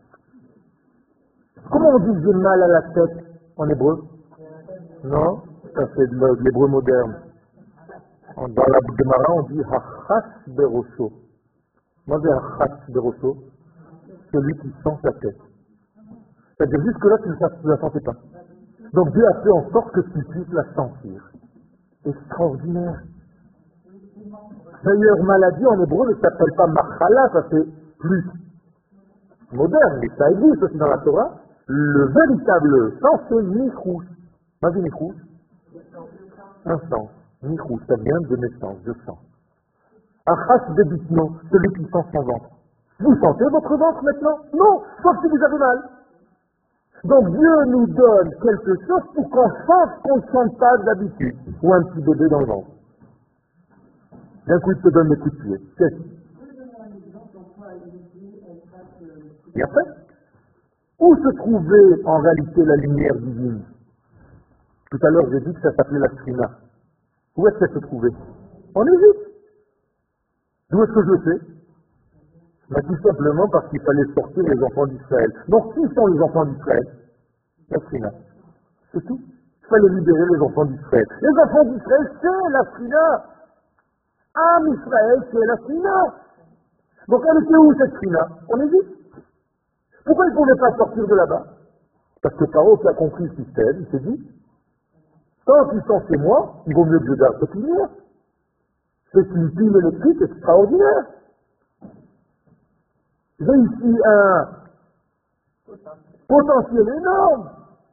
Comment on dit j'ai mal à la tête en hébreu? Non, ça c'est de l'hébreu moderne. Dans la Gemara, on dit hachas berosho. Moi j'ai hachas berosho, celui qui sent sa tête. C'est-à-dire jusque-là, tu ne la sentais pas. Donc Dieu a fait en sorte que tu puisses la sentir. Extraordinaire. D'ailleurs, maladie en hébreu ne s'appelle pas machala, ça c'est plus moderne, mais ça existe aussi dans la Torah. Le véritable sens, c'est nichous. Vas-y, nichous. Un sens. Nichous, ça vient de naissance, de sang. Achas debitno, celui qui sent son ventre. Vous sentez votre ventre maintenant? Non, sauf si vous avez mal. Donc Dieu nous donne quelque chose pour qu'on sente qu'on ne sente pas d'habitude. Ou un petit bébé dans le ventre. D'un coup, il te donne des coups de pied. Qu'est-ce que et après, où se trouvait en réalité la lumière divine? Tout à l'heure, j'ai dit que ça s'appelait la Shrina. Où est-ce qu'elle se trouvait? En Égypte. D'où est-ce que je le sais? Mais tout simplement parce qu'il fallait sortir les enfants d'Israël. Donc, qui sont les enfants d'Israël? La Shrina. C'est tout. Il fallait libérer les enfants d'Israël. Les enfants d'Israël, c'est la Shrina. Am Israël, c'est la Shrina. Donc, elle était où cette Shrina? En Égypte. Pourquoi ils ne pouvaient pas sortir de là-bas? Parce que Pharaon qui a compris le système, il s'est dit, tant qu'ils sont chez moi, il vaut mieux que je garde cette lumière. C'est une pile électrique extraordinaire. J'ai ici un potentiel énorme.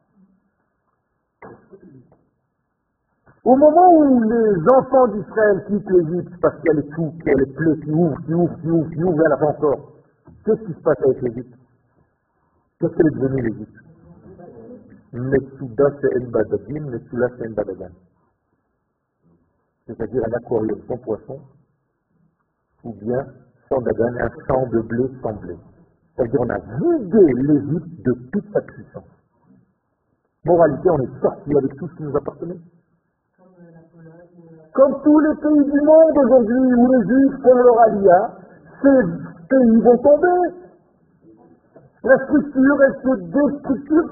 Au moment où les enfants d'Israël quittent l'Égypte, parce qu'il y a les trous, il y a les plaies qui ouvrent, et à la fin encore, qu'est-ce qui se passe avec l'Égypte? Qu'est-ce qu'elle est devenue l'Égypte? Metsuda c'est Badagim, Metsula c'est Badagan. C'est-à-dire un aquarium sans poisson, ou bien sans dagan, un champ de blé sans blé. C'est-à-dire on a vidé l'Égypte de toute sa puissance. Moralité, on est sorti avec tout ce qui nous appartenait. Comme tous les pays du monde aujourd'hui où les Juifs font leur alia, ces pays vont tomber. La structure, elle se déstructure.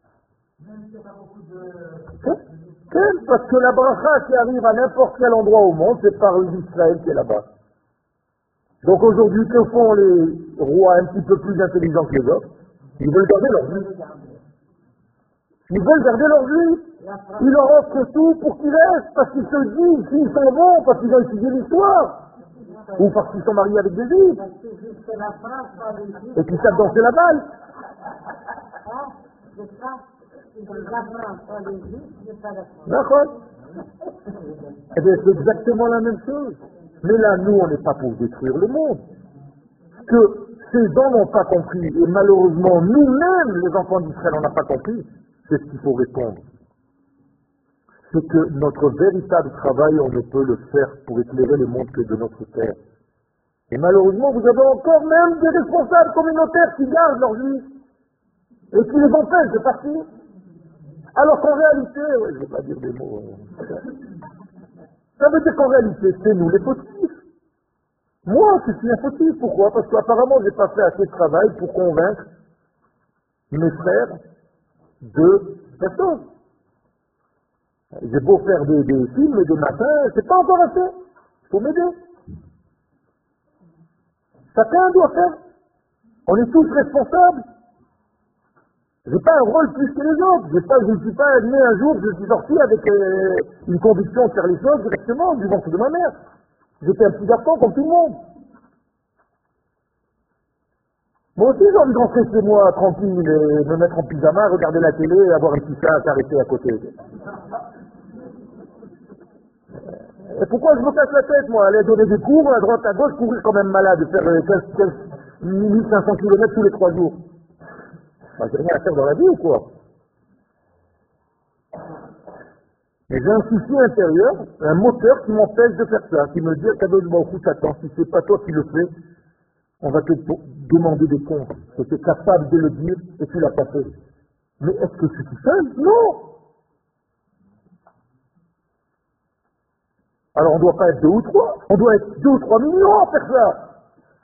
Parce que la bracha qui arrive à n'importe quel endroit au monde, c'est par l'Israël qui est là-bas. Donc aujourd'hui, que font les rois un petit peu plus intelligents que les autres? Ils veulent garder leur vie. Ils veulent garder leur vie. Ils leur offrent tout pour qu'ils restent, parce qu'ils se disent s'ils sont bons, parce qu'ils ont étudié l'histoire. Ou parce qu'ils sont mariés avec des juifs. Et qu'ils savent danser la balle. D'accord. Eh bien, c'est exactement la même chose. Mais là, nous, on n'est pas pour détruire le monde. que ces gens n'ont pas compris, et malheureusement nous-mêmes, les enfants d'Israël, on n'a pas compris, c'est ce qu'il faut répondre. C'est que notre véritable travail, on ne peut le faire pour éclairer le monde que de notre terre. Et malheureusement, vous avez encore même des responsables communautaires qui gardent leurs juifs et qui les empêchent de partir. Alors qu'en réalité, je ne vais pas dire des mots, ça veut dire qu'en réalité, c'est nous les fautifs. Moi, je suis un fautif. Pourquoi? Parce qu'apparemment, je n'ai pas fait assez de travail pour convaincre mes frères de cette chose. J'ai beau faire des films et des matins, c'est pas encore assez. Il faut m'aider. Chacun doit faire. On est tous responsables. J'ai pas un rôle plus que les autres. Je ne suis pas né un jour, je suis sorti avec une conviction de faire les choses directement du ventre de ma mère. J'étais un petit garçon comme tout le monde. Moi aussi j'ai envie de rentrer chez moi tranquille et me mettre en pyjama, regarder la télé et avoir un petit chat à s'arrêter à côté. Et pourquoi je me casse la tête, moi, aller donner des cours à droite à gauche, courir quand même malade, faire 1500 km tous les 3 jours. Bah, j'ai rien à faire dans la vie ou quoi? Mais j'ai un souci intérieur, un moteur qui m'empêche de faire ça, qui me dit à Kadosh Baruch Hu, attends, si c'est pas toi qui le fais, on va te demander des comptes. Que tu es capable de le dire et tu l'as pas fait. Mais est-ce que je suis tout seul? Non! Alors on ne doit pas être 2 ou 3, on doit être 2 ou 3 millions à faire ça.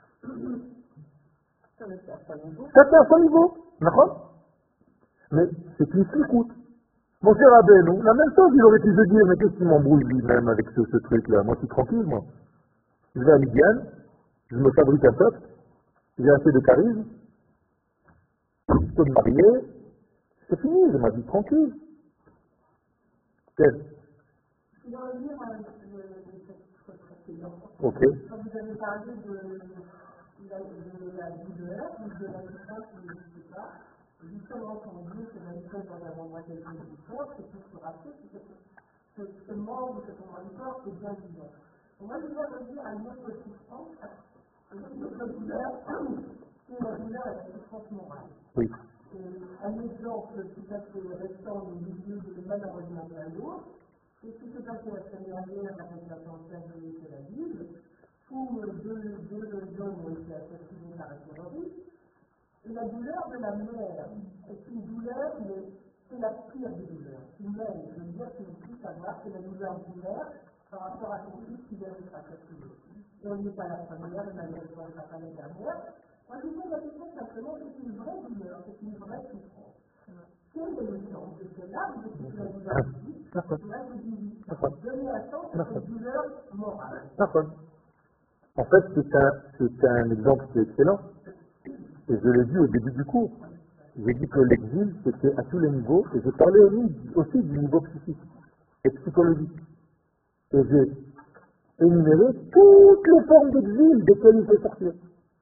Chacun à son niveau. D'accord? Mais c'est une écoute. Mon cher Rabbeinu, la même chose, il aurait pu se dire, mais qu'est-ce qui m'embrouille lui-même avec ce truc-là? Moi, je suis tranquille, moi. Je vais à Midian, je me fabrique un peuple, j'ai assez de charisme, je peux me marier, c'est fini, j'ai ma vie tranquille. Quel? Dans le livre de cette précédente, Ok. quand vous avez parlé de la douleur, ou de la souffrance, je ne sais pas, justement, quand on dit que la douleur dans l'avant-bras quelque chose du corps, c'est pour se rappeler que ce membre, ce moment du corps, c'est bien vivant. Moi, je voudrais revenir à une autre souffrance, une autre douleur, c'est la douleur et la souffrance morale. Oui. Un exemple tout à fait récent au milieu de malheureusement de la Loire, c'est ce qui s'est passé la semaine dernière avec l'attentat de Tel Aviv, où deux hommes ont été assassinés par un terroriste. Et la douleur de la mère est une douleur, mais c'est la pire des douleurs. Une mère, je veux dire, qui ne peut savoir, c'est la douleur d'une mère par rapport à son fils qui vient d'être assassiné. Et on n'est pas la première, et malheureusement, on n'est pas la dernière. Moi, je vous pose la question simplement, c'est une vraie douleur, c'est une vraie souffrance. Quel est le sens de cela? Vous êtes la douleur physique, là, je dis, donner un sens à cette douleur morale. En fait, c'est un exemple qui est excellent. Et je l'ai dit au début du cours. J'ai dit que l'exil, c'était à tous les niveaux, et j'ai parlé aussi du niveau psychique et psychologique. Et j'ai énuméré toutes les formes d'exil desquelles il faut sortir.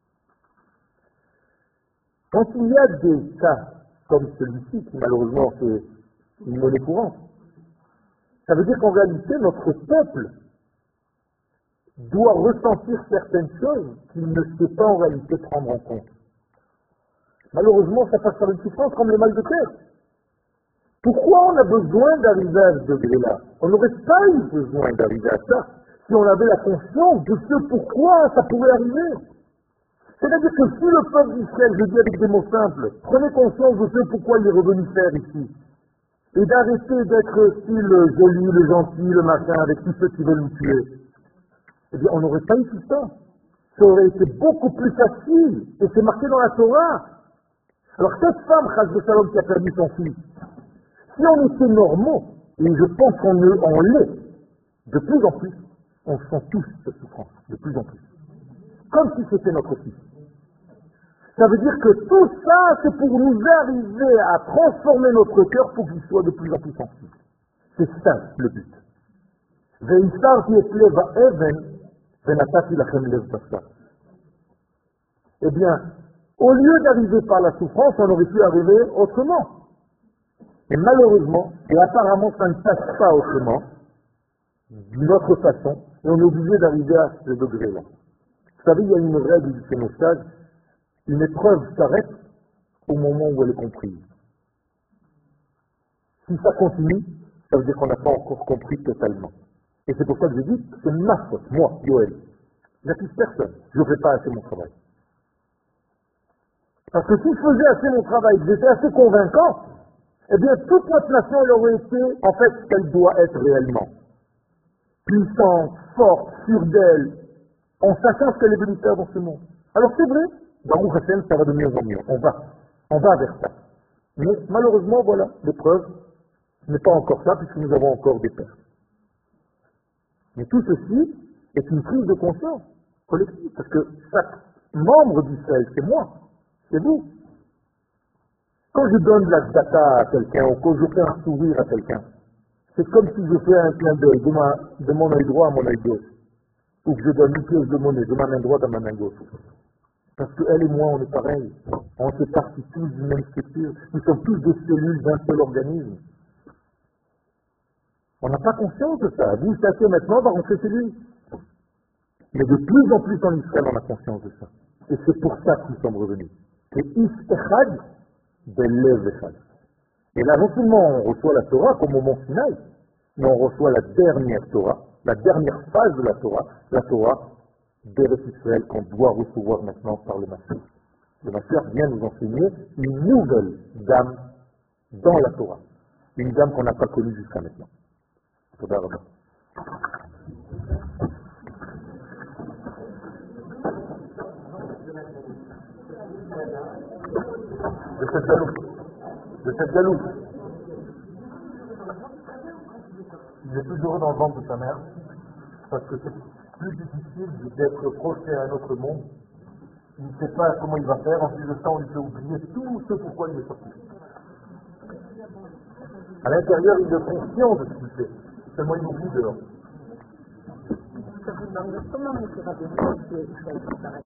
Quand il y a des cas comme celui-ci, qui malheureusement c'est une monnaie courante, ça veut dire qu'en réalité, notre peuple doit ressentir certaines choses qu'il ne sait pas en réalité prendre en compte. Malheureusement, ça passe par une souffrance comme le mal de tête. Pourquoi on a besoin d'arriver à ce degré-là? On n'aurait pas eu besoin d'arriver à ça si on avait la conscience de ce pourquoi ça pouvait arriver. C'est-à-dire que si le peuple d'Israël, je dis avec des mots simples, prenait conscience de ce pourquoi il est revenu faire ici, et d'arrêter d'être style le joli, le gentil, le machin, avec tous ceux qui veulent nous tuer, eh bien, on n'aurait pas eu tout ça. Ça aurait été beaucoup plus facile, et c'est marqué dans la Torah. Alors cette femme, Chas de Shalom, qui a perdu son fils, si on était normaux, et je pense qu'on l'est, de plus en plus, on sent tous cette souffrance, de plus en plus. Comme si c'était notre fils. Ça veut dire que tout ça, c'est pour nous arriver à transformer notre cœur pour qu'il soit de plus en plus sensible. C'est ça le but. Eh bien, au lieu d'arriver par la souffrance, on aurait pu arriver autrement. Et malheureusement, et apparemment ça ne passe pas autrement, d'une autre façon, et on est obligé d'arriver à ce degré-là. Vous savez, il y a une règle du phénostage. Une épreuve s'arrête au moment où elle est comprise. Si ça continue, ça veut dire qu'on n'a pas encore compris totalement. Et c'est pour ça que je dis que c'est ma faute, moi, Yoel. J'accuse personne. Je ne fais pas assez mon travail. Parce que si je faisais assez mon travail, que j'étais assez convaincant, eh bien toute notre nation elle aurait été en fait ce qu'elle doit être réellement. Puissante, forte, sûre d'elle, en sachant ce qu'elle est venue faire dans ce monde. Alors c'est vrai, dans Hashem, ça va de mieux en mieux. On va vers ça. Mais malheureusement, voilà, l'épreuve n'est pas encore ça, puisque nous avons encore des pertes. Mais tout ceci est une prise de conscience collective, parce que chaque membre d'Israël, c'est moi, c'est vous. Quand je donne de la data à quelqu'un, ou quand je fais un sourire à quelqu'un, c'est comme si je fais un clin d'œil de mon œil droit à mon œil gauche, ou que je donne une pièce de monnaie de ma main droite à ma main gauche. Parce qu'elle et moi, on est pareil. On fait partie tous d'une même structure. Nous sommes tous des cellules d'un seul organisme. On n'a pas conscience de ça. Vous, chacun maintenant va rentrer chez lui. Mais de plus en plus en Israël, on a conscience de ça. Et c'est pour ça que nous sommes revenus. C'est Is Echad Belev Echad. Et là, non seulement on reçoit la Torah comme au Mont Sinaï, mais on reçoit la dernière Torah, la dernière phase de la Torah d'Eretz Israël qu'on doit recevoir maintenant par le Mashiach. Le Mashiach vient nous enseigner une nouvelle gamme dans la Torah. Une gamme qu'on n'a pas connue jusqu'à maintenant. Toda Rabba. De cette galoute. Il est plus heureux dans le ventre de sa mère, parce que c'est plus difficile d'être projeté à un autre monde. Il ne sait pas comment il va faire, en plus de ça, on lui fait oublier tout ce pourquoi il est sorti. À l'intérieur, il est conscient de ce qu'il fait, seulement il oublie dehors. Je vous demande comment M. Rabbeinu